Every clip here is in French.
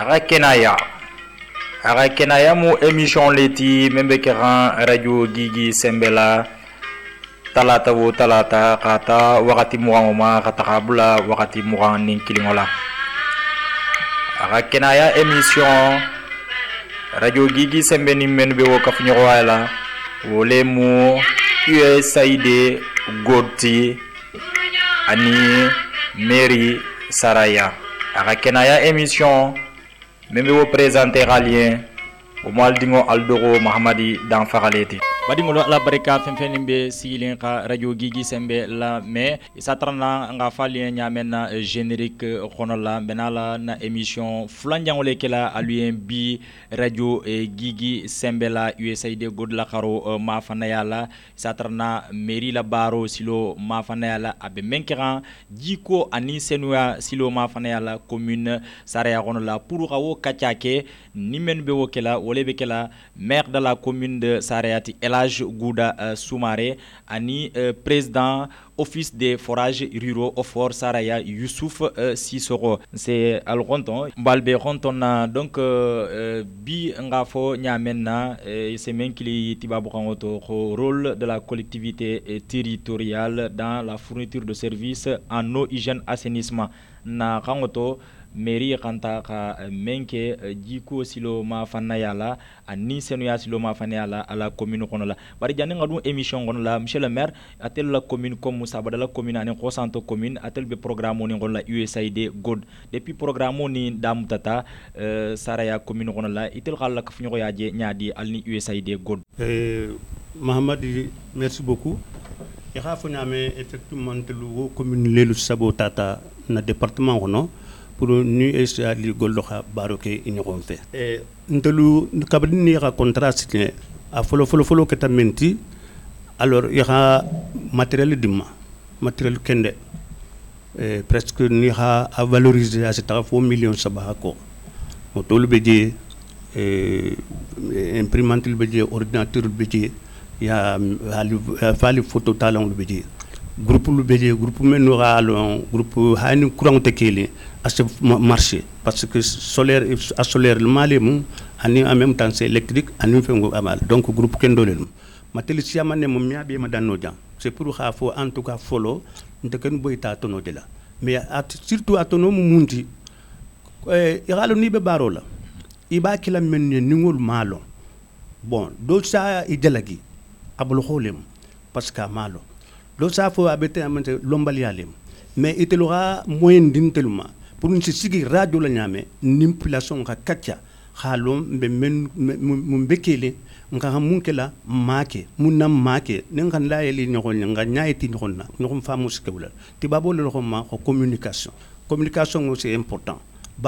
Aga kenaya mu émission leti membe keran radio Gigi Sembela talata wo talata kata wakati muangoma kata kabula wakati muang ning kilingola. Aga kenaya émission radio Gigi Sembeni menbe wo kafunyo wala wole mu USAID Goti ani Mary Saraya. Aga kenaya émission membe wo présenter alien o maldingo Aldoro Mahamadi dan Fagaleti badingo la barika femfenimbe silin ka radio Gigi Sembe la mais satrana nga falien nyamena générique khonola benala na émission flanjangole kala alien bi radio Gigi Sembe la USAID god la karo ma fanayala satrana mairie la baro silo ma fanayala abe menkeran jiko ani senua silo ma fanayala commune Saraya khonola pour kawo kachake nimen be wokela wolebe kala maire de la commune de Sarayati Elage Gouda Soumaré ani président office des forages ruraux au fort Saraya Youssouf Sissoko c'est al ronton balbe ronton donc bi ngafo nyamenna c'est men kili tibabu kangoto rôle de la collectivité territoriale dans la fourniture de services en eau, hygiène, assainissement na kangoto mairie kanta ka menke jiko silo ma fanayala ani senuya silo ma fanayala à la commune konola bari jani ngadu émission konola monsieur le maire atel la commune comme sabada la commune ani khosanto commune atel be programme ni konola USAID god depuis programme ni damutata Saraya commune konola itel khalla ka funyo yaje nyaadi alni USAID god Mahamadi merci beaucoup ya khafo nyame effectivement telu commune lelu sabotata na département kono pour nous essayer de golloha baroke ignoron fait et ndelu kabrini ya contrat signé a folo ketamenti alors il y a matériel dimma matériel kende presque ni ha à valoriser à cette 4 millions sabaha ko motol beje imprimante beje ordinateur beje ya fali photo talon beje groupe menno ralon groupe hani courant tekeli à ce marché parce que solaire le malem ani en même temps c'est électrique ani fengo amal donc groupe kendolel matel siamane mo miabe madano jan c'est pour khafo en tout cas follow ndeken boyta tono de la mais surtout atono mundi iralo ni be barola iba kila men ningol malo bon do sa idelagi abul kholem parce que malo do sa fo abete amante lombal yalem mais itelora moyen dinteluma pour une sigi radio la nyame nimpulation ka katcha halom be men mbekele nga munkela make munam make ngan la yeli nyoko nga nyayti nyonna nyoko famu skewla ti babo le ma ko communication c'est important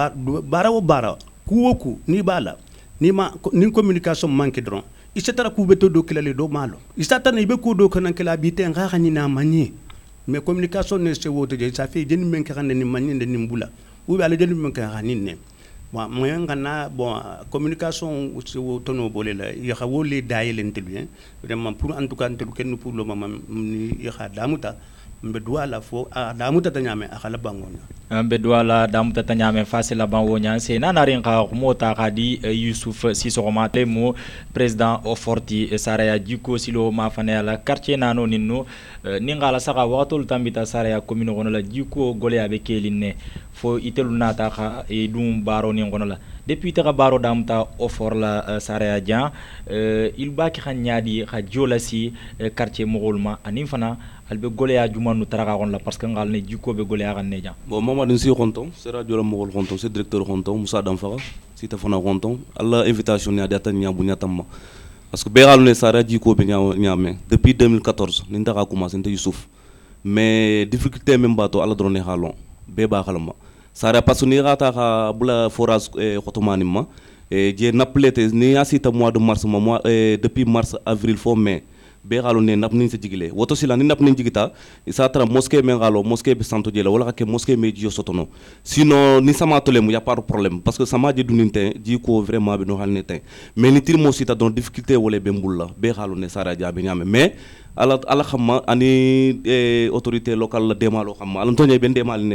bara kuwoku ni bala ni ma ni communication manque dron isetara ku beto do kelale do malo isatana ibe ko do kanan kala bite nga khani na mani mais communication ne se wote ça fait jeni men kan ni mani de nimbula ou ala jeni men kan ne bon moyen kana bon communication se wote no bolela ya khawole dayelen bien vraiment pour en tout cas ken pour le moment ni ya damuta mbe douala fo damuta tanyame akala bangonya mbe douala damuta tanyame face la bangonya c'est nanarin ka mota kadi Youssouf Sissoko mate mo président au forti Saraya jiko silo ma fanela quartier nano ninno ningala saka watol tambita Saraya commune gono la jiko gole abe kelinne fo itelu nata ka e dum baro ni gono la depuis ta baro damuta au for la Saraya jan il baki khanyadi kha jolasi quartier mogolma anim fana albe goleya jumanu taraka gon la parce que ngal ne jiko be goleya gan neja bon mamadou si konton c'est radio la mogol konton c'est directeur konton Moussa Damfara si ta fona konton alla invitation ya data nya bu nyatamma parce que be galu ne sara jiko be nyame depuis 2014 ni ndaka commencé nte Youssouf mais difficulté même bato alla drone halon be ba khalama sara parce ni rata ka bula forage khotomani ma et je naplete ni asita mois de mars mois depuis mars avril fo mai be galo ne nap nin se jigile woto sila ni nap nin jigita isa tra mosquée men galo mosquée be santo jela wala ke mosquée me jiyo sotono sinon ni sama tolem ya pas de problème parce que sama je duninte ji ko vraiment be no halne tay mais ni tirmo sita don difficulté wala be mbulla be galo ne sara jabe nyame mais ala xamma ani autorité locale la demalo xamma ala tonye ben demal ne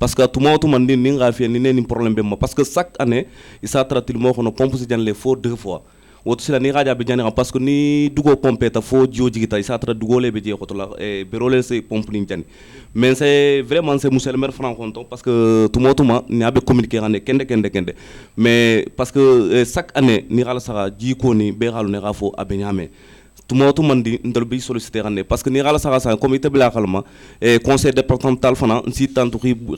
parce que tuma tuma ni nga fi ni ne problème be ma parce que chaque année il sa tratil mo ko no pompe ci janle fo 2 fois woto sila ni raja be jani parce que ni dugo pompe ta fo jio jigita il sa tra dugo le be je ko to la e berole se pompe ni jani mais c'est vraiment c'est monsieur le maire franc content parce que tuma ni abe communiquer ane kende mais parce que chaque année ni rala sara ji ko ni be halu ne rafo abe nyame tuma ndi ndal bi solliciter ane parce que ni rala sara sa comité bla kalma e conseil départemental fana si tantu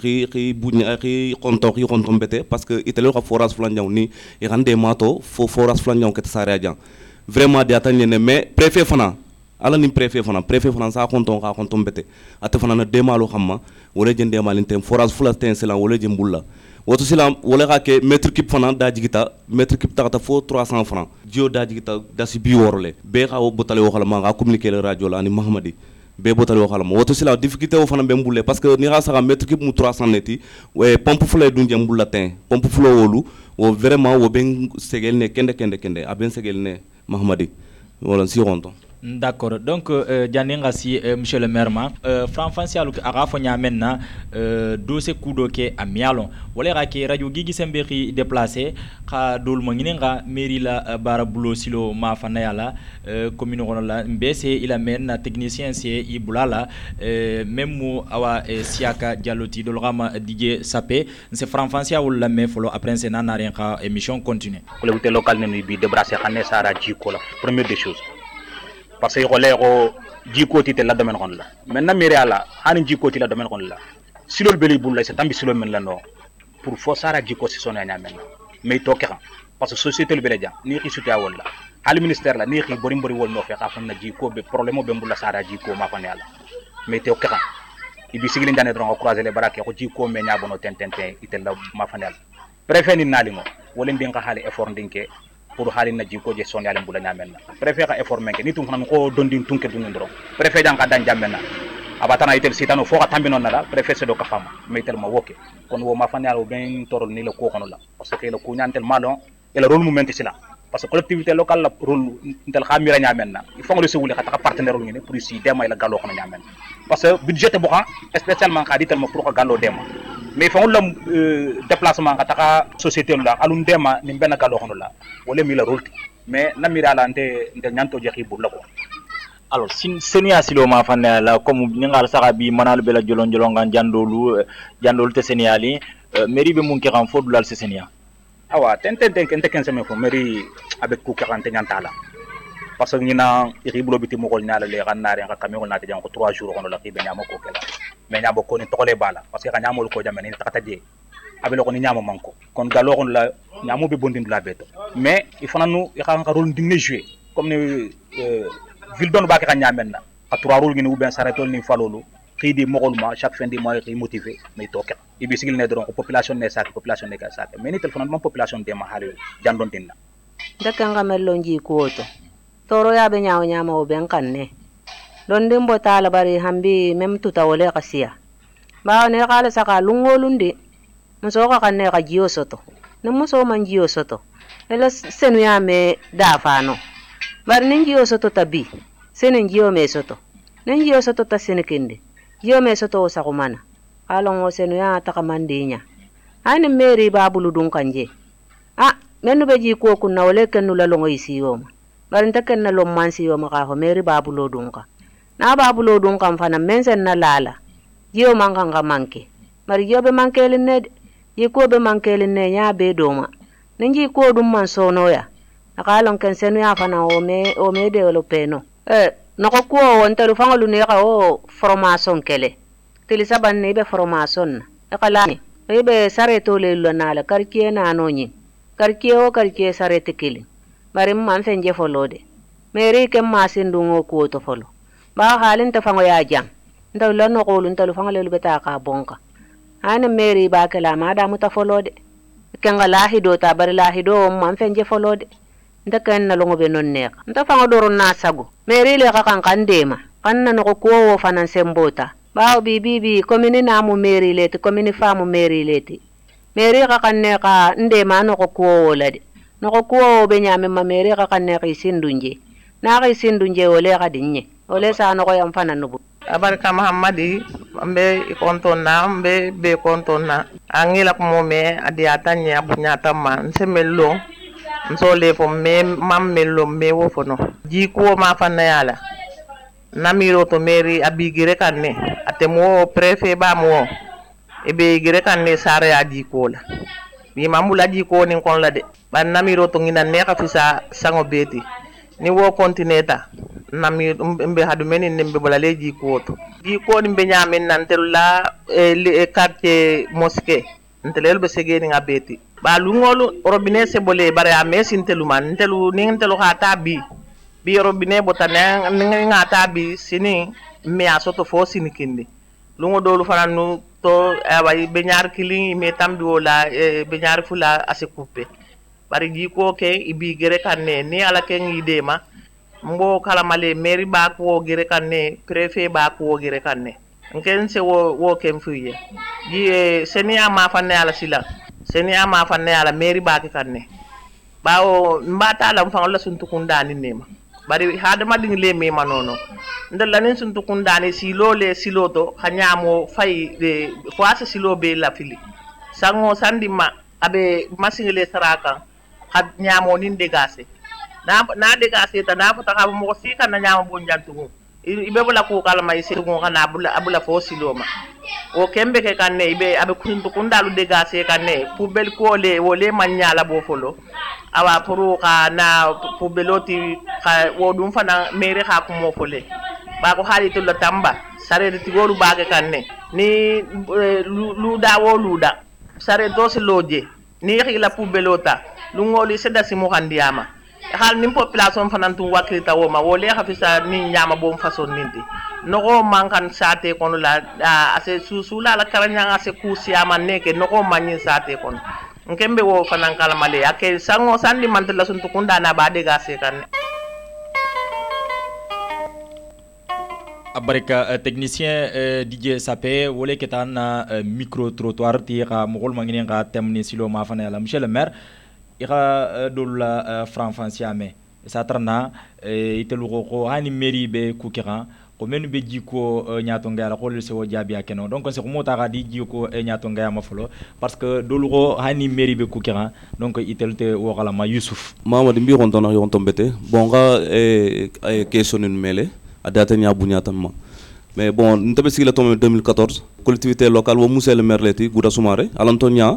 ri bunya ri konton bete parce que itelo ka forage flan jaw ni e rande mato fo forage flan jaw ket sare adjan vraiment di atanye ne mais préfet fana ala ni préfet fana sa konton bete ate fana na demalo xamma wala jende malinte forage fula ten selan wala jembulla woto silam wala ka ke mètre cube fana da jigita mètre cube ta fo 300 francs jio da jigita da si bi worole be ka wo botale wo xala ma ga communiquer le radio la ni mahamadi be botale wo xala ma woto silam difficulté wo fana be mbulle parce que ni ra sa mètre cube mu 300 neti we pompe fula du jembulla ten pompe fula wolu wo vraiment wo ben segel ne kende a ben segel ne mahamadi wala si ronto. D'accord. Donc, Dianinga si monsieur le maire, Franfansia Arafo Nyamenna, dossier Kudo ke à Mialon. Voilà que Radio Gigi Semberi déplacé, ka dol manginenga, mairie la barabulo silo ma fanayala, commune ronala, mbese il amène na technicien c'est ibulala, même mou awa siaka dialoti dolrama DJ Sapé, c'est Franfansia ou la me follow après c'est nana rien émission continue. Collectivité locale ne bi débrasser xane sara jiko la première des choses. Parce que ko jiko ti la domaine kon la maintenant mairie ala hani jiko ti la domaine kon la silol beli bulla c'est tambi silol men la no pour fo sara jiko si sona nya men mais to ke parce que société le beleja ni xisuti awol la hal ministère la ni xi bori wol no fe xafon na jiko be problème be bulla sara jiko ma fa ne ala mais to ke ibi sigili ndane dron ko croiser les bras ko jiko me nya bono ten itel la ma fa ne ala préfet ni nalingo wala ndinga hali effort ndinke pour halin na jiko je son yalen bula nyamen na préfet ka effort menke ni tum xana ko dondin tunke dun ndoro préfet jang ka dan jamena abatana itel sitano fo ka tambino na la préfet se do ka fama metel ma woke kon wo ma fan yalo ben torol ni le ko kono la parce que le ko nyantel malon et le rôle moment sila parce que collectivité locale la rôle intel khamira nyamen na il faut que le se wuli ka partenaire ni pour si dema la gallo kono nyamen parce que budget bo ha spécialement ka ditel ma pour ko gallo dema mais fa wala déplacement ka taka société la alun dema ni ben gallo kono la wala mi la rôle mais namira la nte nyanto jexi bu la ko alors sin senia silo ma fanne la comme ningal sarabi manal bela jolon ngan jandolu te seniali mairie be mun ki ran fodul al senia awa tenten ken semaine fo mairie avec ku 40 nyantala parce que ñina iribulo biti mo gol ñala le gannaare nga kamé ko naati jang ko 3 jours kono la ki be ñama ko kala mais ñabo ko ni tokole bala parce que ka ñamol ko jamane ni takata je abelo ko ni ñama manko kon galo kon la ñamo be bondin la beto mais il faut nanu ya ka rôle ding jouer comme ni ville don ba ka ñamen na a 3 rôle ni ou bien saretol ni falolu xidi mogol ma chaque fin du mois ri motivé mais toke ibi sigil ne don ko population ne sak population ne ka sak mais ni téléphone mon population de ma halu jandon tinna daka ngamello nji ko to toro ya be nyaaw o ben kanne don dimbo tala bari hambi mem tuta wole qasiya ba ne qala saka lungolundi muso ka kanne ka jiyo soto ne muso man jiyo soto ela senu ya me dafano bari nin jiyo soto tabi senen jiyo me soto nen jiyo soto ta senekende jiyo me soto sa kumana alon o senu ya takamandinya ani meri babulu dun kanje menu be ji ko kunna wole kennu la longo isiyoma bari ntaken na lom mansi yo maka ho meri babulo dunka na babulo dunka mfana mensen na lala jiyo manganga manke mari jiyo be mankele ne yi ko be mankele ne nya be doma ninji ko dum man sono ya akalon ken senu ya fana o me developer no nako ko won talu fangalu ne ka o formation kele tili saban ne be formation na kala ni be sareto le lonala karkie na anonyi karkie sarete kili bari man fenje folode meri kem masin dungo ko to folo ba halin ta fango ya jam ndaw la no ko lun talu fango le beta ka bonka ana meri ba kala ma da muta folode kenga lahido ta bari lahido man fenje folode ndakan na longo be non nek nda fango doro na sago meri le ka kan dema kan na no ko wo fanan sembota ba bibi komini na mu meri leti komini fa mu meri leti meri ka kan ne ka ndema no ko wo lade no ko be nyame ma meri ka kan ne ki sindunje na ki sindunje wole ka dinye ole sa no ko yam fana nubu abarka Muhammadi mbe ikontona mbe be kontona angila ko me adiata nya bunyata man semello nsole fo me mammello me wo fono jiko ma fanna yala namiro to meri abigire kanne atemo préfet ba mo ebe gire kanne sare ya jiko la bi mamula jiko ni kon la de ban namiro to ngina ne ka fisa sango beti ni wo kontineta nami mbe hadu meni nembe bolale jiko to jiko ni be nyamen nan tella le quartier mosquée ntelel be segeni ngabeti ba lungolu robinet se bole bare a mesin telu man telu ning telu khata bi robinet botane ngata bi sini me asoto fo sini kindi lungo dolu fananu to way be ñaar kili me tambi wala be ñaar fula ase coupé bari jiko ke ibi gere kanne ni ala ken idema mbo kala male mairie ba ko gere kanne préfet ba ko gere kanne nken se wo kem fuye di senia ma fanne ala sila senia ma fanne ala mairie ba ke kanne bawo mbata lam fa la suntu kundani nema bari hada madin le me manono ndalla nen suntu kundani silo le siloto hanyamo fay de foase silo be la fili sango sandima abe masingile saraka had nyamo nin degase na degase ta na fata ka mo sika na nyamo bonjantu ibe bula ko kala may sigo kana abula fo siloma o kembe ke kanne ibe abe kuntu kundalu degase kanne pubel ko le wole manyala bo folo awa puru ka na pubeloti ka wodum fana mere ka ko mo fole ba ko hali to la tamba sare ti golu baage kanne ni luda wo luda sare do se loje ni xila pubelota lu ngoli seda si mo handiyama hal nim population fanantu wakita wo ma wole xafisa ni nyama bom façon ninti noko mankan sate kono la ase susula la karanya ase kusiama neke noko manyin sate kono nkembe wo fanan kala male ake sango sandi mantela suntu kunda na bade gase kan abarika technicien DJ Sapé wole ketan micro trottoir ti ka mogol mangine ka temni silo ma fana la monsieur le maire ira dola franfanciame satrana itelu ko hani mairie be kukira ko menu be jiko nyaato ngala ko le so jabi akeno donc c'est ko mota ga di jiko nyaato ngaya ma folo parce que dolu ko hani mairie be kukira donc itelte wo kala ma Youssouf mamadi mbi gon ton yon tombete bon ga question une mele adata nya bunya tamma mais bon ntabe sigla tom 2014 collectivité locale wo monsieur le maire leti Gouda Soumaré alantonia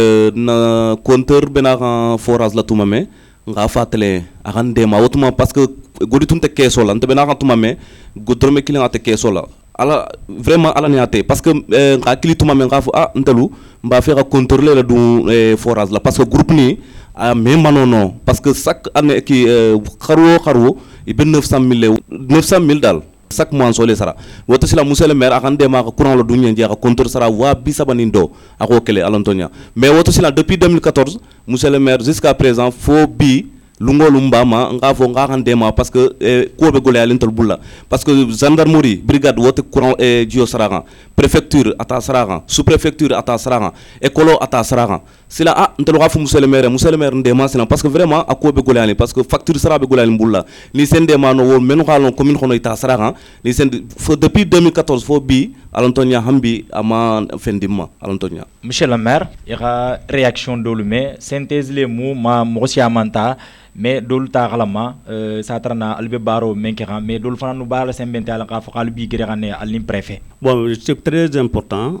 na compteur bena forage la tumame nga fatale agande ma wotuma parce que godi tunte keso la ntabe na tumame godrome kilinga te keso la ala vraiment ala niate parce que nga kili tumame nga fu ntalu mba fera contrôler la du forage la parce que groupe ni même manono parce que chaque année qui xaro ibe 900 000 dal chaque mois sole sara woto sila monsieur le maire akande ma courant lo dunya je compteur sara wa bi sabanindo ako kele alantonia mais woto sila depuis 2014 monsieur le maire jusqu'à présent fo bi lungolu mbama nga fo nga kande ma parce que ko be golé alintol bulla parce que gendarmerie brigade woto courant jio sara préfecture ata sara sous préfecture ata sara écolo ata sara sila ntelo gafu monsieur le maire ndema sila parce que vraiment ako be golé parce que facture sara be golé bulla ni sende ma no wo menu xalon commune xono ita sara ni sende fo depuis 2014 fo bi alantonia hambi ama fendima alantonia monsieur le maire ira réaction dolume synthèse les mots ma mosia manta mais dol ta galama satrana albe baro menkera mais dol fana nu bala sembente ala ka fa bi gérane alim préfet bon c'est très important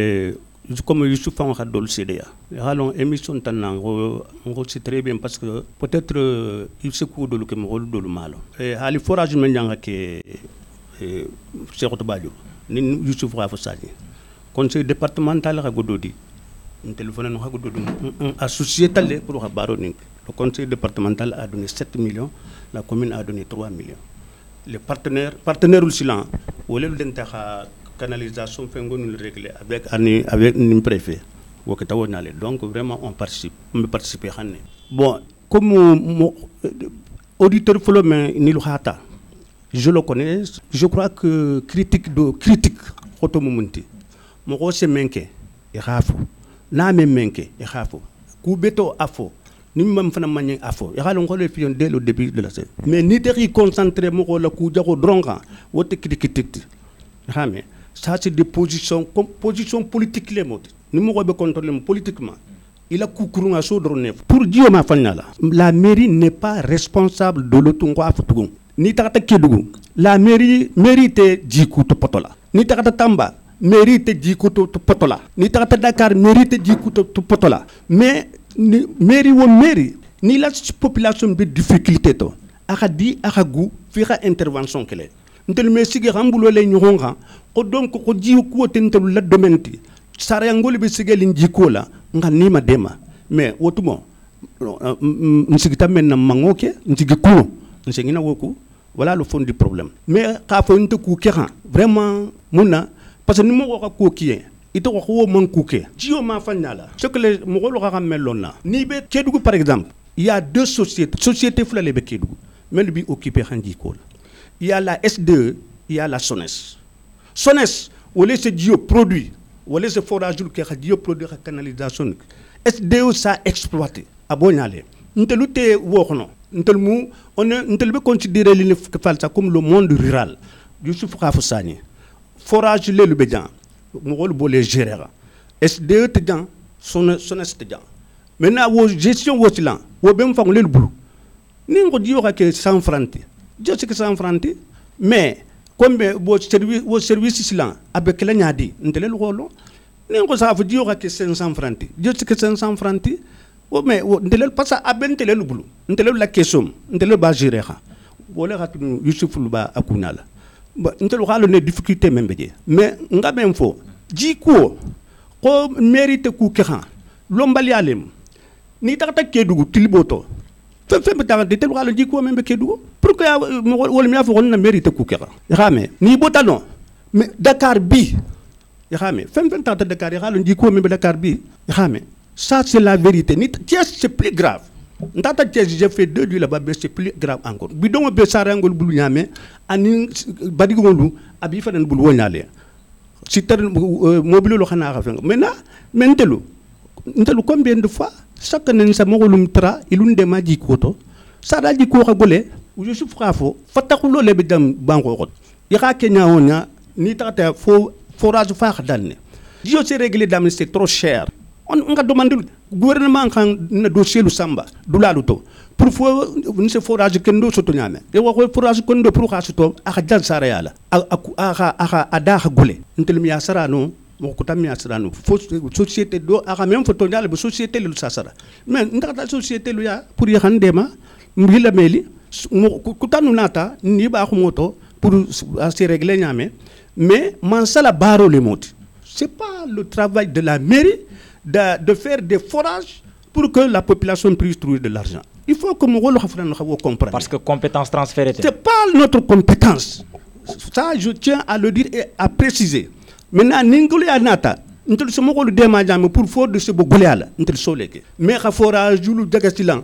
comme Youssouf en a dol CDA halon émission tanango on c'est très bien parce que peut-être il se coup de le que mo dol malo hali forage men janga ke Cheikh Tobadio ni Youssouf Rafa Sadi conseil départemental ha gododi téléphone no ha gododi associé talé pour ha baro ning le conseil départemental a donné 7 millions la commune a donné 3 millions les partenaires aussi là wolé lu denta canalisation fengo nous régler avec une préfet wokata wonale donc vraiment on participe hané bon comme auditeur follow mais ni lu hata je le connais je crois que critique auto mumunti mo ko se menke e khafo na me menke e khafo ku beto afo ni mam fana magne afo ya halon ko le fion dès le début de la scène mais ni teri concentré mo ko la ku jago dronga wote kiti xamé ça c'est des positions comme position politique les mots ni mo ko be contrôler politiquement il a coucou à so drone pour dire ma fanala la mairie n'est pas responsable de l'autungo afutugo ni takata kedugo la mairie mérite jiku to potola ni takata tamba mérite jiku to potola ni takata Dakar mérite jiku to potola mais mairie wo mairie ni la population de difficulté to aka di aka gu fixa intervention kele ntel me sigi rambulo le ñonga ko donc ko jiku ko tentel la domenti sara ngol be sigeli jiku la nga nima dema mais wotumo nsigita men na mangoke nsigi kuno nsengina woku voilà le fond du problème mais ka fo nte ku keran vraiment muna parce que ni mo ko ko kiye ito ko wo man ku ke jio ma fanyala ce que les mo ko ka melona ni be kedugu par exemple il y a deux sociétés flale be kedugu men bi occupé handi ko il y a la SDE il y a la SONES wala ce jio produit wala ce forage que jio produit la canalisation SDE ça exploité abonyale ntelu te woxno ntel mu on ntel be considérer li falsa comme le monde rural Youssouf Khafoussani forage le bédian mo gol bolé gérer SDE te jan son te jan maintenant wo gestion wo silan wo bem fam le bulu ni ngo di yoka ke 100 francs je sais que 100 francs mais comme wo service silan avec la nyadi ntel le golo ni ngo sa fu di yoka ke 500 francs je sais que 500 francs o mais ndelel passa abentele lubulu ndelel la question ndelel ba gérer ha wala hatunu Youssouf Luba akunala ba ndelel xalo ne difficulté membe mais nga même fo ji ko mérite ku kexan lombal yalem ni takata kedugu tiliboto fe ta de tel xalo ji ko membe kedugu pourquoi wala mi afo na mérite ku kexan xame ni botano mais Dakar bi xame fem ta Dakar xalo ji ko membe Dakar bi xame ça c'est la vérité. C'est plus grave. J'ai fait 2 du là-bas, c'est plus grave encore. Bidon be sarangol bulu nyame ani badigolu abi fanen bulu wonyale. Si ter mobile lo xana xafen. Maintenant ntelu combien de fois chaque année sa mogolum tra ilun de maji koto ça da di ko xagolé je suis frafo fatakulo le bedam bango xot. Ira Kenya wonya ni tata fo forage fa xadane. Dio c'est réglé d'am c'est trop cher. On a demandé gouvernement kan na dossier lu samba dulalu to pour fo ce forage kendo soto nyame e wa forage kendo pour ka soto aka jan sara yala aka ada ha gole ntel mi asara no mo ko tam mi asara no fo société do aka même photo nyala be société lu sasara mais ndata société lu ya pour ya handema mbila meli ko tanu nata ni ba ko moto pour se régler nyame mais man sala baro le mot c'est pas le travail de la mairie de faire des forages pour que la population puisse trouver de l'argent. Il faut que nous comprenions. Parce que compétence transférée. Ce n'est pas notre compétence. Ça, je tiens à le dire et à préciser. Maintenant, nous avons nous sommes le démarrage pour faire de ce bogoléal. Nous sommes mais le forage, le dégasilan,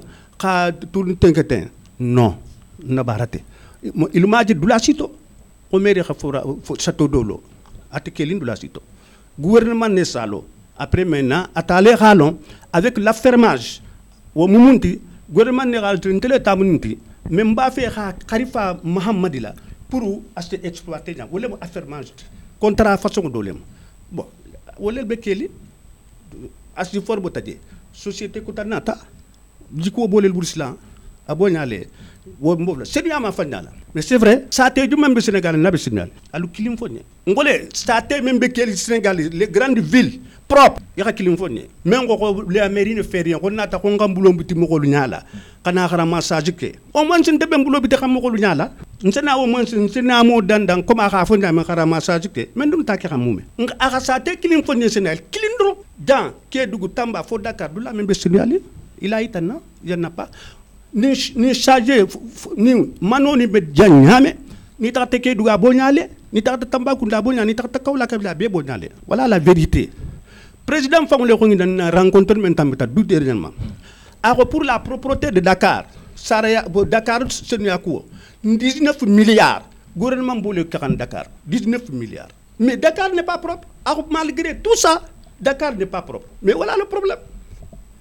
non, n'a pas raté. Il m'a dit de la cito. On mérite le château d'Olo. Atekelin de la cito. Gouvernement n'est salo. Après maintenant, atale halon avec l'affermage au mumunti gouvernement néral tele tamunti même ba fe khalifa Mohamedila pour acheter exploiter ou le affermage contrat façon dolem bon wala be keli asdi for botade société kutanata jiko bolel burslan abonyale wo mbobla senya ma fanyala mais c'est vrai ça té du même Sénégal na be Sénégal alu kilim fonye ngolé ça té même be keli Sénégal les grandes villes propre yaka kilim fonye men ko les mairie ne fait rien ko nata ko ngambulo biti mo ko lu nyala kana xara massage ke o man sin debe mbulo biti xam mo ko lu nyala nsena o man sin sena mo dandan ko ma xa fonja ma xara massage ke men dum ta ki xam mume nga aka sa te kilim fonye Sénégal kilindro dans ke dugu Tamba fo Dakar du la même be Sénégal il a itana il n'y a pas ni chargé ni manoni be janyame ni ta te ke duga bonyale ni ta Tamba kunda bonyale ni ta Kaola kabila be bonyale voilà la vérité. Président Famole Kongi a rencontré maintenant dernièrement. Alors pour la propreté de Dakar, Dakar c'est 19 milliards. Gouvernement voulait 40 Dakar, 19 milliards. Mais Dakar n'est pas propre. Alors malgré tout ça, Dakar n'est pas propre. Mais voilà le problème.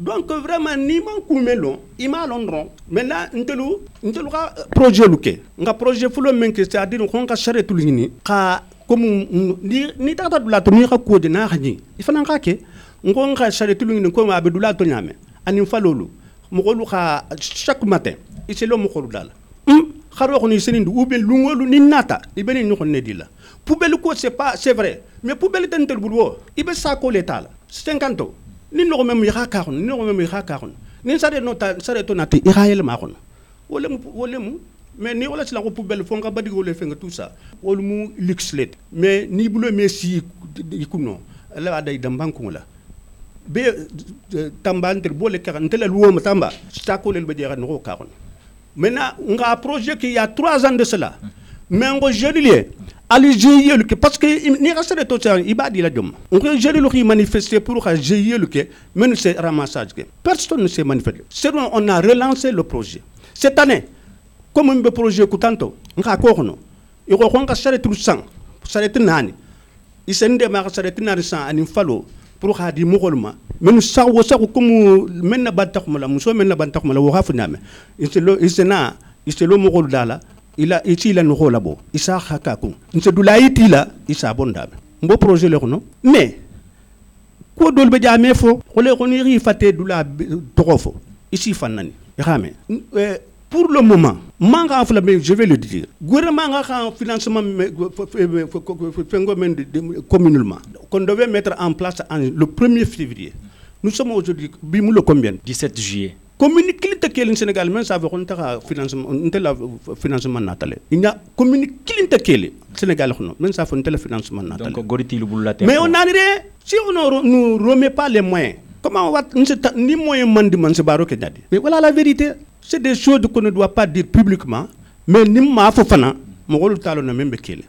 donc vraiment ni man kumelo ima londron maintenant ntelu ka projet luke nga projet fulo menke c'est-à-dire ko ka charrette lini ka comme ni tata dula to ni ka ko de na khani ifana ka ke ngo ka charrette lini ko ma be dula to nyame ani falolu mo ko lu ka chaque matin iselo mo ko dala kharo ko ni senindu ube lungolu ni nata ibeni ni ko ne dila poubelle ko c'est vrai mais poubelle tentel bulwo ibe sa ko l'état la 50 ni no même ya ka khon ni no même ya ka khon ni sare no ta sare to nati irael ma khon wolem mais ni wala sila ko poubelle fo nga badi wole fenga tout ça wol mu luxlet mais ni bulo messi ikuno la day dam banku la be tamba ntel bole ka ntel luwo ma tamba sta ko le be jera no ka khon maintenant nga projet qui il y a 3 ans de cela mais ngo jeudi ali GIE le parce que ni rasere to ça ibadi la dom on que jeudi le qui manifester pour que GIE le que mais c'est ramassage que personne ne s'est manifesté c'est on a relancé le projet cette année comme un projet kutanto nga ko kono e ko nga sare tout sang sare tinani isende ma sare tinani sang ani falo pour ka di mogolma men sawo sako comme men na bantakhuma la muso men na bantakhuma la wo hafu name iselo mogol dala ila itila no holabo isa hakaku nse dula itila isa bondabe mbo projet le kono mais ko dolbe jame fo xole ko ni ri faté dula tokofo ici fanani xame pour le moment manga fla mais je vais le dire gouvernement nga kan financement communément qu'on devait mettre en place le 1er février nous sommes aujourd'hui bimu le combien 17 juillet commune kilinte kelen Sénégal men ça veut on ta financement la financement natale il y a commune kilinte kelen Sénégal khono men ça fait le financement natale donc goriti lu bulla mais on a rien si on ne nous remet pas les moyens comment on va ni moyens mandi man se baro ke dadi mais voilà la vérité c'est des choses qu'on ne doit pas dire publiquement mais ni ma fo fana mo golu talo na membe kele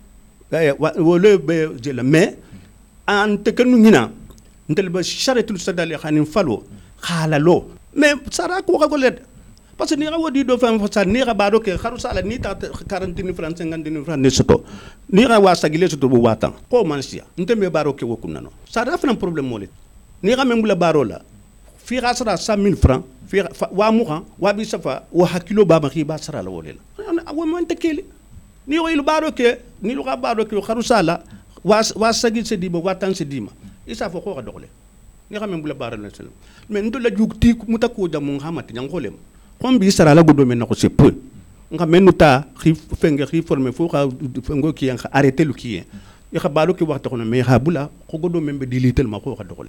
wole be jela mais en te kenu ngina ntel ba charretul sadali khanin falo khala lo mais sara ko ko led parce que ni ga wodi do fam fa ni ga bado ke kharu sala ni ta 40 francs 50 francs ne soto ni ga wa sagile soto bu watan ko man sia nteme baro ke woku nano sara fa problème molet ni ga membu la baro la fi ga sara 100 000 francs fi wa muha wa bi safa wa hakilo ba ma khi ba sara la wolela wa man tekeli ni ko ilu baro ke ni lu ga baro ke kharu sala wa sagil se dima watan se dima isa fo ko ga dogle ni xamé bu la baral na selam mais ndo la jukti mutako da mu xamati ñang xolem xom bi sara la godo men ko c'est peu nga menu ta xi fenge xi formé fo xa fengo ki nga arrêter lu ki ya xa balu ki waxta ko mais ha bula ko godo men be dilitel ma ko xa doxol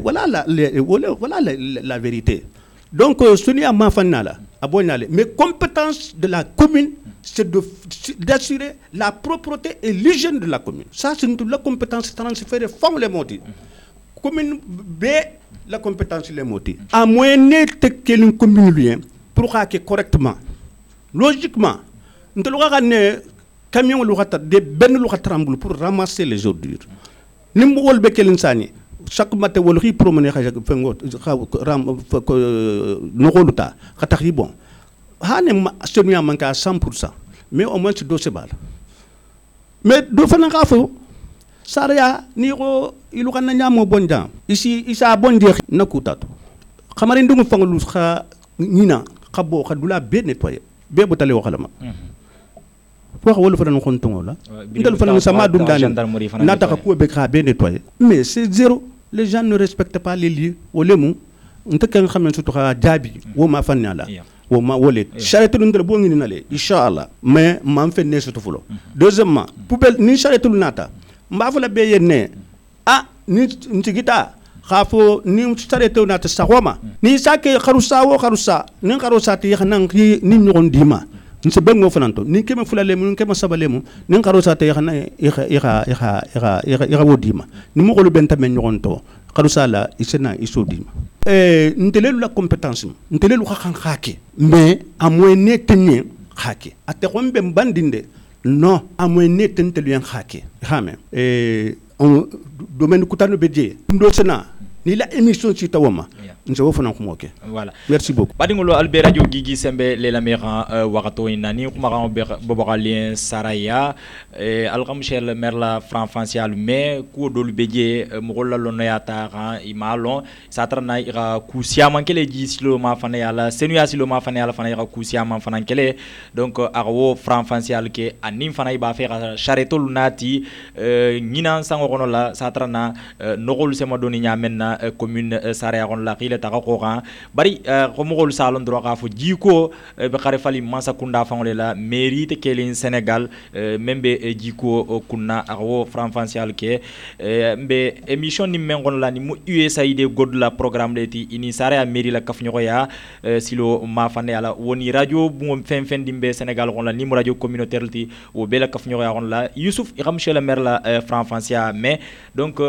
voilà la vérité donc suni ma fanala abonale mais compétence de la commune c'est d'assurer la propreté et l'hygiène de la commune ça c'est la compétence transférée fond les modi commune B la compétence les moti à moyen te quelqu'un commune lien pour hacker correctement logiquement nte lo ne camion lo khata de ben lo tremble pour ramasser les ordures nimbo wol be kelin sani chaque matin wol ri promener kha fengo ram no kholuta khata ri bon hané seulement manque à 100% mais au moins do se bal mais do fana ka fo Saria ni ko ilu kan nyamo bonja ici isa bonje nakutato xamari ndungu fanglu xa nina xabo xadula be nettoyer be botale waxalama wax wolu fa dan xontongo la ndal fa na sama dum dani nata ko be xa be nettoyer mais c'est zéro les gens ne respectent pas les lieux wolemu ntaka xamen sutu xa jabi wo ma fanala wo ma wolé charité ndal bo ngi nalé inshallah mais ma fa ne sutu fulo deuxièmement poubelle ni charité nata mbafula be yenne ni ntigita khafo ni starete na ta sawama ni sake kharusa ni kharusa ti xanan ni ñogon dima ni se bengo fananto ni kema fulale mun kema sabalemu ni kharusa ti xana ira wodima ni mo golu benta men ñogon to kharusa la isena isodima ntelelu la compétence ntelelu khan khake mais a moyen tenye khake ate xombe mbandinde non a moyen tentelu en khake xame on domaine kutano bedje ndo sena ni la émission ci tawama nse wo fana kuma ke voilà merci beaucoup badingolo albe radio gigi sembe le la mera wakato inani kuma kan bobakalien saraya alqam shel merla franfancial mais ko dol beje mogolla lono yata kan imalon satrana ira kusia mankele gislo ma fana yala senu yasilo ma fana yala fana ira kusia ma fana kele donc arwo franfancial ke anim fana iba faire chareto lunati ngina sango kono la satrana nogol sema doni nyamenna commune saraya kon la khile ta ko kan bari ko mogol salon droit ka fo jiko be khare fali masa kunda fangole la mairie te kelin Sénégal membe jiko kunna arwo franfancial ke be émission ni mengon la ni mu USAID god la programme leti ini saraya mairie la kafnyo ya silo ma fane ala woni radio bu fen fen dimbe Sénégal kon la ni radio communautaire ti o be la kafnyo ya kon la Youssouf iram chez le maire la franfancia mais donc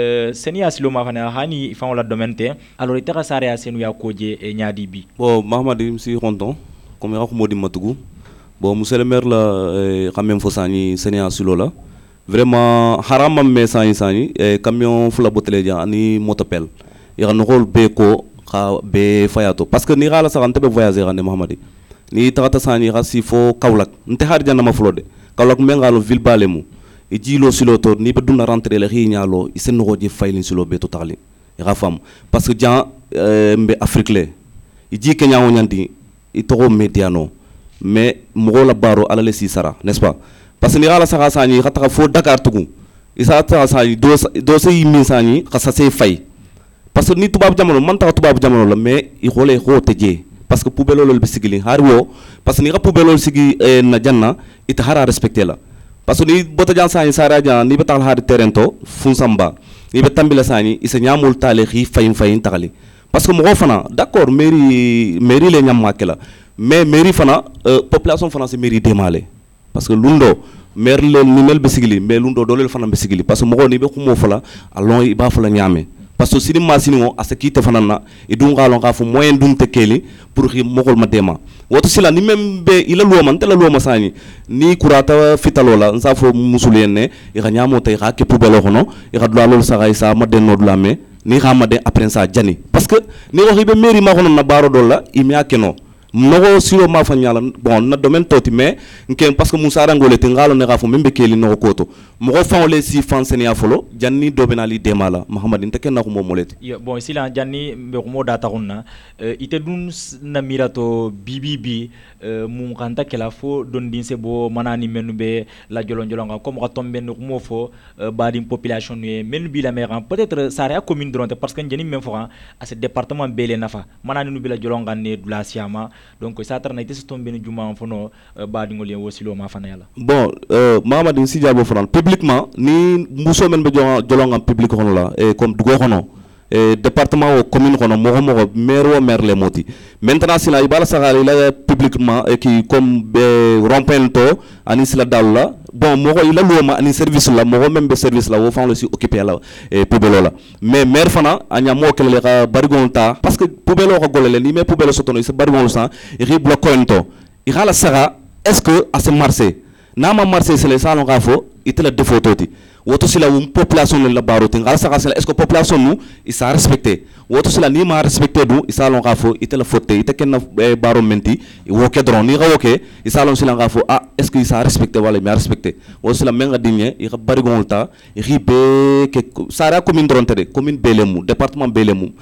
senia silo ma fane hani fa la domaine te alors itara saraya senu ya koje nyaadi bi bon Mahamadi si Ronton comme ya ko modi matugu bon monsieur le maire la quand même fo sani senia silo la vraiment haramam me sani camion fula botele ja ani motopel ya no rol be ko ka be fayato parce que ni gala sa kan tebe voyager ande Mahamadi ni tata sani ga si fo Kaolack nte har janna ma flode Kaolack me ngalo ville balemu e jilo silo to ni be duna rentrer le ri nyalo isen no je faylin silo be to tali ya fam parce que jan mbe Afrique le e ji Kenya wonyandi e to mediano mais mo la baro ala le si sara n'est-ce pas parce que ni gala sa sani khata fo Dakar tugu isa ta sani do se yimi sani khassa se fay parce que ni tubab jamono man ta tubab jamono la mais i xolé xo teje parce que poubelle lol be sigili har wo parce que ni ga poubelle lol sigi na janna ita hara respecter la parce que ni bota jan sani sara jan ni betal har terento fun samba ni be tambila sani isa nyamul tale xi fayin takali parce que mo fana d'accord mairie le nyam makela mais mairie fana population fana c'est mairie démalé parce que lundo maire le nimel be sigili mais lundo dolel fana be sigili parce que mo ni be xumo fala alon iba fala nyame parce que sini masino asakite fanana e dun galon ka fu moyen dun tekeli pour xi mogol ma dema woto sila ni membe ila luoma ntela luoma sani ni kurata fitalola nsa fo musulene e ga nyamo tay ga ke poubelle hono e ga dula lol sa ga isa ma den nodula me ni ga ma de après ça jani parce que ni waxi be mairie ma hono na baro dolla imi akeno nogo silo ma fa nyala bon na domaine toti mais nken parce que Moussa Rangole te ngalo ne gafo membe keli no koto mo go fawle si fansene ya folo janni do benali demala Muhammad inte ken na ko momoleti bon sila janni be ko moda taxuna ite dun na mirato bibibi mum kanta kala fo don dinse bo manani menube la jolonga comme ka tombe no mo fo badim population ne menu bi la mer peut-être ça a commune dronte parce que njeni même fo à ce département belé nafa manani nu bi la jolonga ne dula siama donc ça tarna ite tombe no juma fono badingol yen wosilo ma fana yala bon Mamadou si jabo fran publiquement ni muso men be jolonga public hono la et comme dugo hono département ou commune hono mo maire le moti maintenant si la ibala sagale la publiquement qui comme rompento ani sila dalla bon mo ko ila luma ani service la mo même be service la wo fa le si occuper la poubelle la mais maire fana anya mo kele ka barigonta parce que poubelle ko golele ni mais poubelle sotono se barigon sa ri bloquento ira saga est-ce que à ce marché nama marché c'est les salons gafo itela défaut toti woto sila population la barote ngala saga sila est-ce que population nous il sa respecté woto sila ni ma respecté du salon gafo itela faute ite ken baro menti woke dron ni woke salon sila gafo ah est-ce que il sa respecté wala mais respecté woto sila menga digné il bari gonta ribe que sara commune dron tede commune belemu département belemu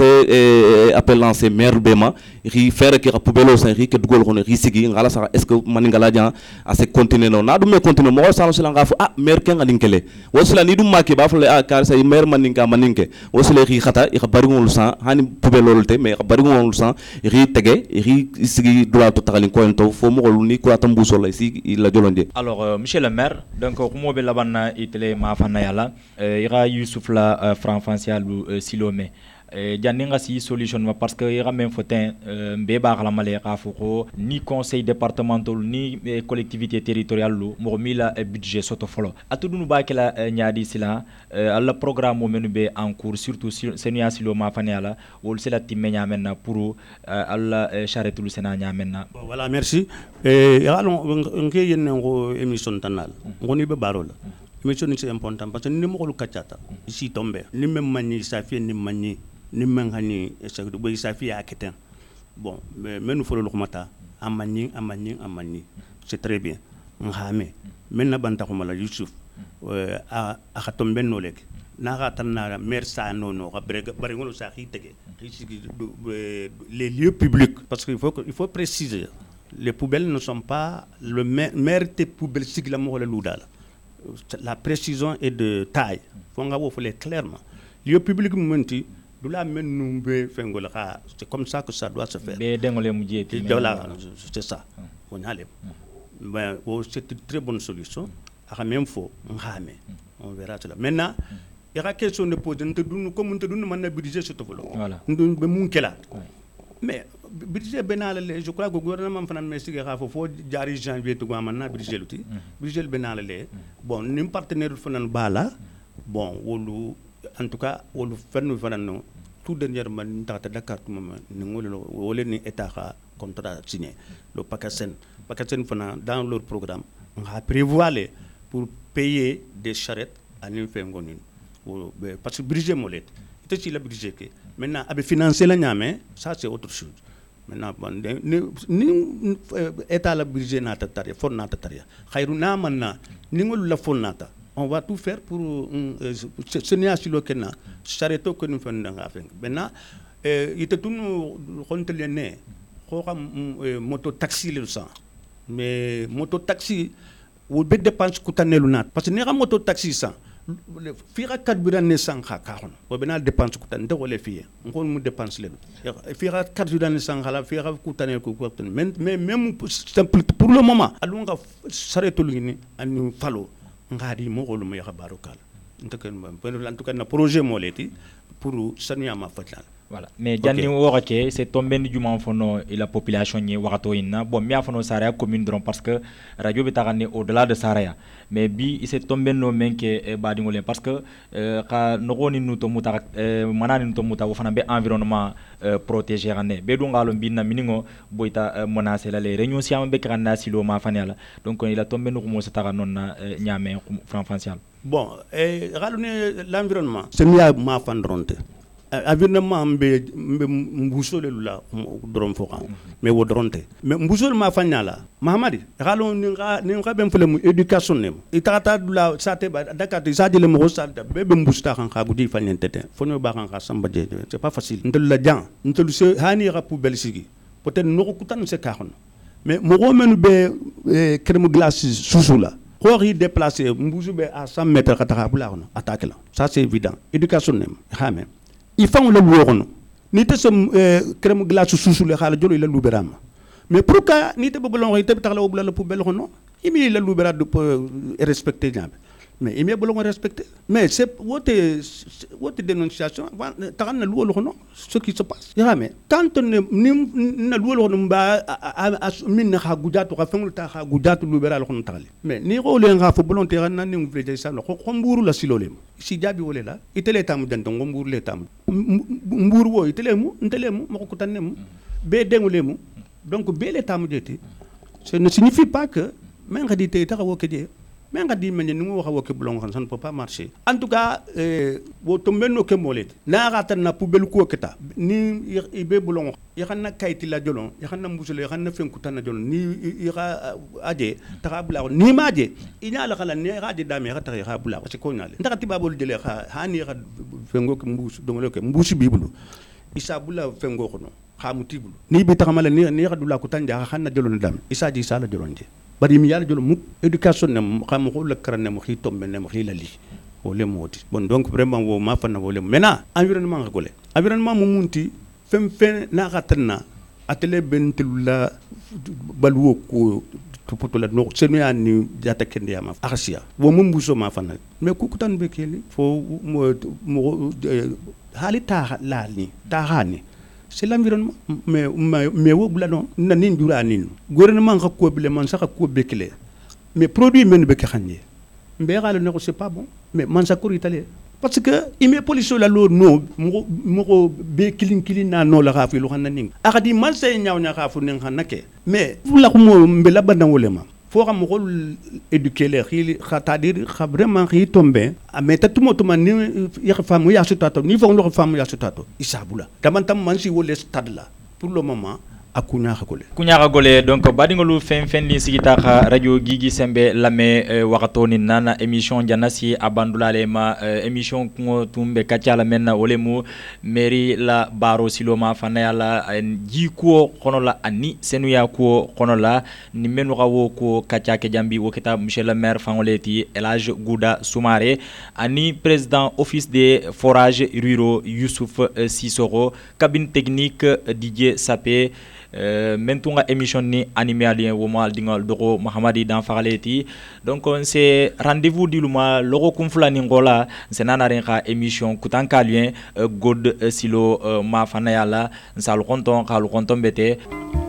c'est appel lancé maire bema ri faire que poubelle sa ri que dugol ko ri sigi ngala saga est-ce que maningala dia à se continuer non na du me continuer mo salon sila gafo ah maire ken ngalinkele wasila ni dum make ba fale a kar say maire maninke wasila ri khata i bari ngol san hani poubelle lolte mais bari ngol san ri tege ri sigi droit to tagalin ko ento fo mo ni ko atambu so la si la jolonde alors monsieur le maire donc ko mo be labanna itele ma fana yala ira Youssouf la franfancial silome janninga si solution ma parce que ira même fotin be ba la malé ka foko ni conseil départemental ni collectivité territoriale lu mo mi la budget soto folo atudunu ba kala nyaadi sila alla programme mo menu be en cours surtout senia silo ma faniala wol sila timenya menna pour alla charretul sena nyamenna voilà merci et alors on ngi yenne ngo émission tanal ngoni be barola émission ni c'est important parce que ni mo ko kachata ici tombé ni même mani safi ni mani ni mangani ça do safi aketen bon mais nous faut le mata amani c'est très bien ngame men na banta ko mala Yusuf a khatom ben no lek na gatan na mer sa no ka bari ngolo sa khitege les lieux publics parce qu'il faut préciser les poubelles ne sont pas le maire des poubelles sigla mo la ludala la précision est de taille faut nga wo fole clairement lieu public menti du la men numbe fengola ka c'est comme ça que ça doit se faire be dengole mu jeti voilà c'est ça on allait ben c'est une très bonne solution à même faut on verra cela maintenant il y a question de poser comme on man budget ce tofolo voilà be mun kela mais budget benal je crois que gouvernement fanan mais sigi xa fo jari janvier to man na budget luti budget benal le bon nim partenaire fanan bala bon wolu en tout cas wolu fenn fanan no tout dernièrement ta Dakar mama ni ngolo wole ni état ka contrat signé le Pacasen fanan dans leur programme on a prévoir pour payer des charrettes à une fin ngonin parce que budget molet c'est la budget que maintenant avec financer la ñame ça c'est autre chose maintenant ni état la budget na tataria fon na tataria khairu na manna ni ngol la fon nata on va tout faire pour ce n'est asilo kenna charretto que nous faisons nga fen maintenant ite tunu xontele ne ko xam moto taxi le sang mais moto taxi wo be dépense ku tanelu nat parce que ni xam moto taxi sang fira carburant ne sang ka khon wo be na dépense ku tan de wala fiye ngol mu dépense le fira carburant ne sang la fira ku tanel ku ko mais même simple pour le moment alunga charretto lugini anu falo ngadi mo ko lu may xabaru kal en tout cas na projet mo leti pour sanya ma fatlan voilà mais janni woxake c'est tombé ni juma fono et la population ni wakato inna bon mi afono Saraya commune dron parce que radio bi taxane au delà de Saraya mais bi c'est tombé no menke badi ngolé parce que ka nogoni nuto muta manani nuto muta wo fana be environnement protégé rané be do ngalo binna miningo boita menacer la les réunions siam be kana silo ma fanela donc il a tombé no mo satara non na nyame franfancial bon galune l'environnement c'est miya ma fandronte environnement mbe mbusole la dron foka mais wo dronte mais mbusole ma fanyala mahamadi galo ni nga ben fele mu éducation nem itata la sate ba Dakar sa jele mo salta be mbusta kan ka gudi fanyentete fonyo ba kan ka samba je c'est pas facile ndel la jan ndel se hani ra poubelle sigi peut-être no ko tan se ka mais mo go menu be crème glace sousula ko ri déplacer mbusu be à 100 mètres ka ta bula kono attaque là ça c'est évident éducation nem xamé il faut le louer ni te som crème glace sous le xala jolo la louberama mais pourquoi ni te bolon te taxla obla la poubelle xono imi la loubera de respecter jambe mais imi bolon respecter mais c'est wote dénonciation taxan na louer xono ce qui se passe mais quand ni na louer xono ba min na xa gudatu xa fengul ta xa gudatu loubera la xono taxali mais ni role nga fo bolon te ran ni ngvle sa no xomburu la silolem si jabi wole la itele tam dan ngomburu le tam mburu wo itelemu ntelemu mako tanemu be dengulemu donc be le tam jeti ça ne signifie pas que men ngadi te ta wo kedie men ngadi men ni ngo wo ke blong ça ne peut pas marcher en tout cas wo tombeno ke molet na rata na poubelle ko keta ni ibe blong ya xana kayti la jolon ya xana mbusule ya xana fenku tan jolon ni ira aje ta bula ni maje ina la kala ni raje dame ya ta ya bula parce que ko nyale ndaka tibabol jele hani ya fengo ke mbus dongolo ke mbusi bibulu isa bula fengo ko no xamu tibulu ni bi taxamala ni xadula ko tanja xana jolon dam isa ji sala jolonje bari mi yalla jolon mu éducation ne xam ko le karane mo xi tombe ne mo xi lali wole moti bon donc vraiment wo ma fa na wole maintenant environnement ngole environnement mo munti fem na xatanna atele bentula balwo ko to la no senu ani jata kende ma akhsia wo mo mbuso ma fa na mais ku tan be keli fo mo halita la ni ta hani c'est l'environnement mais wo bula non na nin dura nin gouvernement ka ko bile man sa ka ko bekele mais produit men be khanje mbe galo ne ko c'est pas bon mais man sa ko italien parce que ime police la lo no mo be kilin na no la gafi lo xana ning akadi man say nyaaw nya gafu ning xanake mais fu la ko mo mbe la bandan wolema faut que mo éduquer les c'est-à-dire vraiment ri tomber mais tatumo tuma ni ya famu ya sutato ni fo no famu ya sutato isabula damantam man si wole stade là pour le moment kuñaxa gole donc badingolu fen li sigita xa radio Gigi Sembe lame waxato ni nana émission janasi abandulale ma émission kungo tumbe kacala menna wolemu mairie la baro siloma fanayala jiko kono la ani senuya ko kono la ni menu xawo ko kacha ke jambi wokita monsieur le maire fangoleti Elage Gouda Soumaré ani président office des forages ruraux Youssouf Sissoko cabine technique Didier Sapé mentunga émission ni animé alien womal dingal doko Mahamadi dan faraleti donc c'est rendez-vous diluma logo kumfula ni ngola c'est nanaren ka émission kutankalien god silo ma fanayala nsal konton bete